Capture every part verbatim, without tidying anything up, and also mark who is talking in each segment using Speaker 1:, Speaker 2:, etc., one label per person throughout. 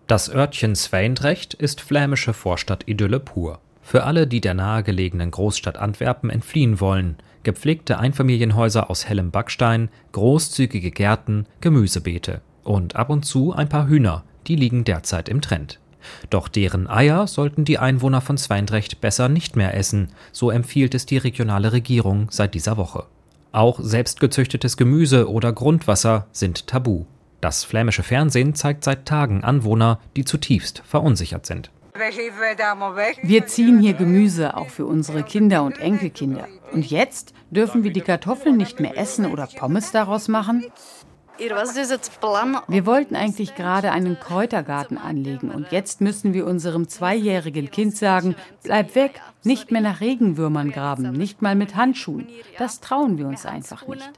Speaker 1: Das Örtchen Zwijndrecht ist flämische Vorstadtidylle pur. Für alle, die der nahegelegenen Großstadt Antwerpen entfliehen wollen. Gepflegte Einfamilienhäuser aus hellem Backstein, großzügige Gärten, Gemüsebeete und ab und zu ein paar Hühner, die liegen derzeit im Trend. Doch deren Eier sollten die Einwohner von Zwijndrecht besser nicht mehr essen, so empfiehlt es die regionale Regierung seit dieser Woche. Auch selbstgezüchtetes Gemüse oder Grundwasser sind tabu. Das flämische Fernsehen zeigt seit Tagen Anwohner, die zutiefst verunsichert sind.
Speaker 2: Wir ziehen hier Gemüse, auch für unsere Kinder und Enkelkinder. Und jetzt dürfen wir die Kartoffeln nicht mehr essen oder Pommes daraus machen? Wir wollten eigentlich gerade einen Kräutergarten anlegen und jetzt müssen wir unserem zweijährigen Kind sagen, bleib weg, nicht mehr nach Regenwürmern graben, nicht mal mit Handschuhen. Das trauen wir uns einfach nicht.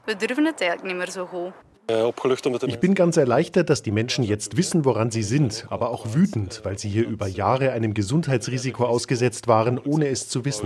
Speaker 3: Ich bin ganz erleichtert, dass die Menschen jetzt wissen, woran sie sind, aber auch wütend, weil sie hier über Jahre einem Gesundheitsrisiko ausgesetzt waren, ohne es zu wissen.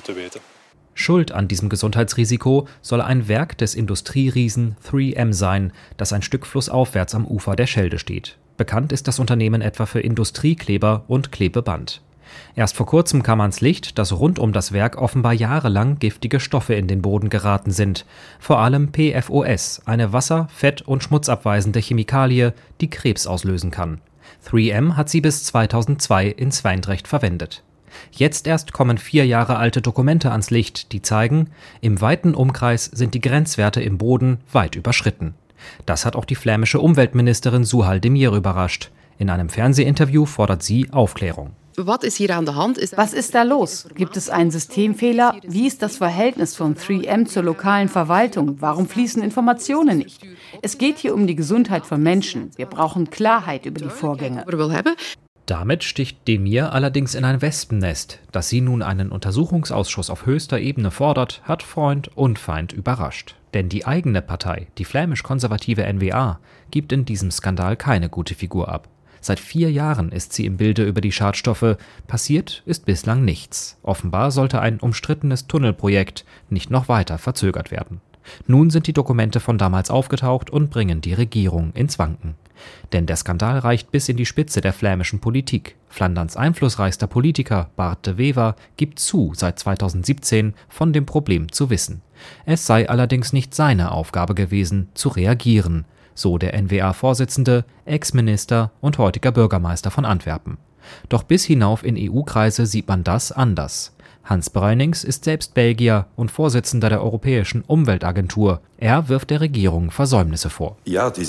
Speaker 1: Schuld an diesem Gesundheitsrisiko soll ein Werk des Industrieriesen drei M sein, das ein Stück flussaufwärts am Ufer der Schelde steht. Bekannt ist das Unternehmen etwa für Industriekleber und Klebeband. Erst vor kurzem kam ans Licht, dass rund um das Werk offenbar jahrelang giftige Stoffe in den Boden geraten sind. Vor allem P F O S, eine wasser-, fett- und schmutzabweisende Chemikalie, die Krebs auslösen kann. drei M hat sie bis zweitausendzwei in Zwijndrecht verwendet. Jetzt erst kommen vier Jahre alte Dokumente ans Licht, die zeigen, im weiten Umkreis sind die Grenzwerte im Boden weit überschritten. Das hat auch die flämische Umweltministerin Zuhal de Mier überrascht. In einem Fernsehinterview fordert sie Aufklärung.
Speaker 2: Was ist da los? Gibt es einen Systemfehler? Wie ist das Verhältnis von drei M zur lokalen Verwaltung? Warum fließen Informationen nicht? Es geht hier um die Gesundheit von Menschen. Wir brauchen Klarheit über die Vorgänge.
Speaker 1: Damit sticht de Mier allerdings in ein Wespennest. Dass sie nun einen Untersuchungsausschuss auf höchster Ebene fordert, hat Freund und Feind überrascht. Denn die eigene Partei, die flämisch-konservative N V A, gibt in diesem Skandal keine gute Figur ab. Seit vier Jahren ist sie im Bilde über die Schadstoffe. Passiert ist bislang nichts. Offenbar sollte ein umstrittenes Tunnelprojekt nicht noch weiter verzögert werden. Nun sind die Dokumente von damals aufgetaucht und bringen die Regierung ins Wanken. Denn der Skandal reicht bis in die Spitze der flämischen Politik. Flanderns einflussreichster Politiker, Bart de Wever, gibt zu, seit zweitausendsiebzehn von dem Problem zu wissen. Es sei allerdings nicht seine Aufgabe gewesen, zu reagieren. So der N V A-Vorsitzende, Ex-Minister und heutiger Bürgermeister von Antwerpen. Doch bis hinauf in E U-Kreise sieht man das anders. Hans Bruynings ist selbst Belgier und Vorsitzender der Europäischen Umweltagentur. Er wirft der Regierung Versäumnisse vor.
Speaker 3: Das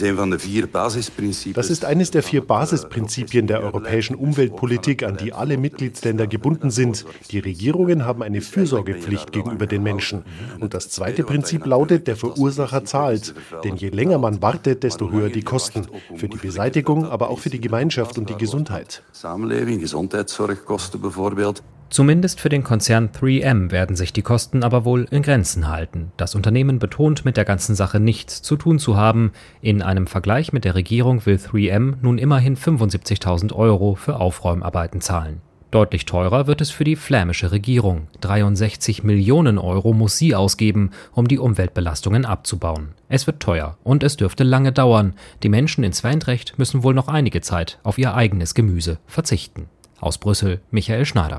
Speaker 3: ist eines der vier Basisprinzipien der europäischen Umweltpolitik, an die alle Mitgliedsländer gebunden sind. Die Regierungen haben eine Fürsorgepflicht gegenüber den Menschen. Und das zweite Prinzip lautet, der Verursacher zahlt. Denn je länger man wartet, desto höher die Kosten. Für die Beseitigung, aber auch für die Gemeinschaft und die Gesundheit.
Speaker 1: Zumindest für den Konzern drei M werden sich die Kosten aber wohl in Grenzen halten. Das Unternehmen betont, mit der ganzen Sache nichts zu tun zu haben. In einem Vergleich mit der Regierung will drei M nun immerhin fünfundsiebzigtausend Euro für Aufräumarbeiten zahlen. Deutlich teurer wird es für die flämische Regierung. dreiundsechzig Millionen Euro muss sie ausgeben, um die Umweltbelastungen abzubauen. Es wird teuer und es dürfte lange dauern. Die Menschen in Zwijndrecht müssen wohl noch einige Zeit auf ihr eigenes Gemüse verzichten. Aus Brüssel, Michael Schneider.